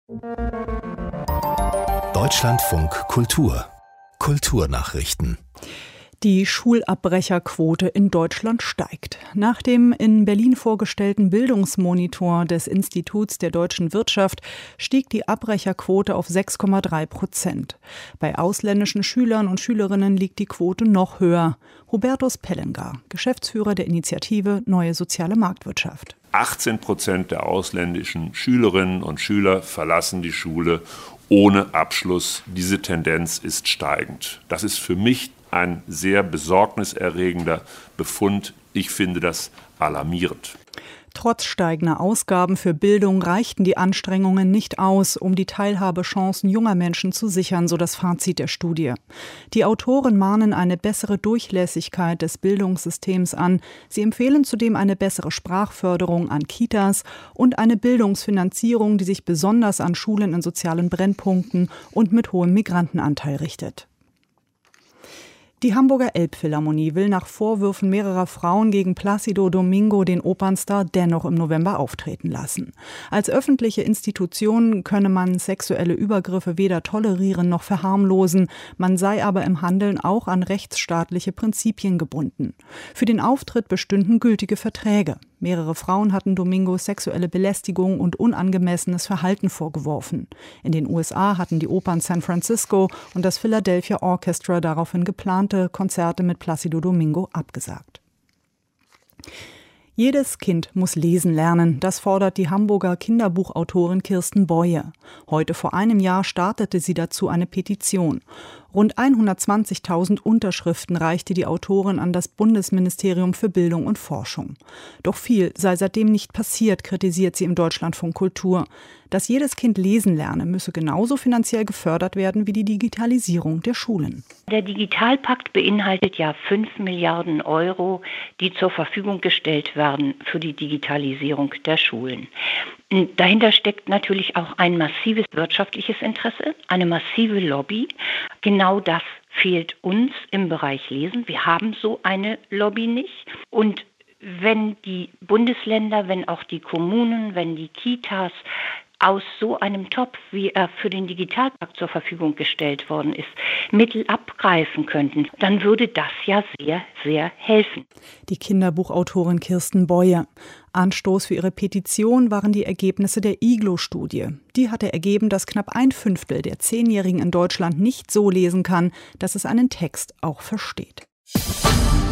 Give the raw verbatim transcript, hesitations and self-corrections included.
Deutschlandfunk Kultur. Kulturnachrichten. Die Schulabbrecherquote in Deutschland steigt. Nach dem in Berlin vorgestellten Bildungsmonitor des Instituts der deutschen Wirtschaft stieg die Abbrecherquote auf sechs Komma drei Prozent. Bei ausländischen Schülern und Schülerinnen liegt die Quote noch höher. Hubertus Pellengar, Geschäftsführer der Initiative Neue Soziale Marktwirtschaft. achtzehn Prozent der ausländischen Schülerinnen und Schüler verlassen die Schule ohne Abschluss. Diese Tendenz ist steigend. Das ist für mich ein sehr besorgniserregender Befund. Ich finde das alarmierend. Trotz steigender Ausgaben für Bildung reichten die Anstrengungen nicht aus, um die Teilhabechancen junger Menschen zu sichern, so das Fazit der Studie. Die Autoren mahnen eine bessere Durchlässigkeit des Bildungssystems an. Sie empfehlen zudem eine bessere Sprachförderung an Kitas und eine Bildungsfinanzierung, die sich besonders an Schulen in sozialen Brennpunkten und mit hohem Migrantenanteil richtet. Die Hamburger Elbphilharmonie will nach Vorwürfen mehrerer Frauen gegen Plácido Domingo den Opernstar dennoch im November auftreten lassen. Als öffentliche Institution könne man sexuelle Übergriffe weder tolerieren noch verharmlosen, man sei aber im Handeln auch an rechtsstaatliche Prinzipien gebunden. Für den Auftritt bestünden gültige Verträge. Mehrere Frauen hatten Domingo sexuelle Belästigung und unangemessenes Verhalten vorgeworfen. In den U S A hatten die Opern San Francisco und das Philadelphia Orchestra daraufhin geplante Konzerte mit Plácido Domingo abgesagt. Jedes Kind muss lesen lernen, das fordert die Hamburger Kinderbuchautorin Kirsten Boye. Heute vor einem Jahr startete sie dazu eine Petition. Rund hundertzwanzigtausend Unterschriften reichte die Autorin an das Bundesministerium für Bildung und Forschung. Doch viel sei seitdem nicht passiert, kritisiert sie im Deutschlandfunk Kultur. Dass jedes Kind lesen lerne, müsse genauso finanziell gefördert werden wie die Digitalisierung der Schulen. Der Digitalpakt beinhaltet ja fünf Milliarden Euro, die zur Verfügung gestellt werden für die Digitalisierung der Schulen. Dahinter steckt natürlich auch ein massives wirtschaftliches Interesse, eine massive Lobby. Genau das fehlt uns im Bereich Lesen. Wir haben so eine Lobby nicht. Und wenn die Bundesländer, wenn auch die Kommunen, wenn die Kitas aus so einem Topf, wie er für den Digitalpakt zur Verfügung gestellt worden ist, Mittel abgreifen könnten, dann würde das ja sehr, sehr helfen. Die Kinderbuchautorin Kirsten Boye. Anstoß für ihre Petition waren die Ergebnisse der I G L O-Studie. Die hatte ergeben, dass knapp ein Fünftel der Zehnjährigen in Deutschland nicht so lesen kann, dass es einen Text auch versteht.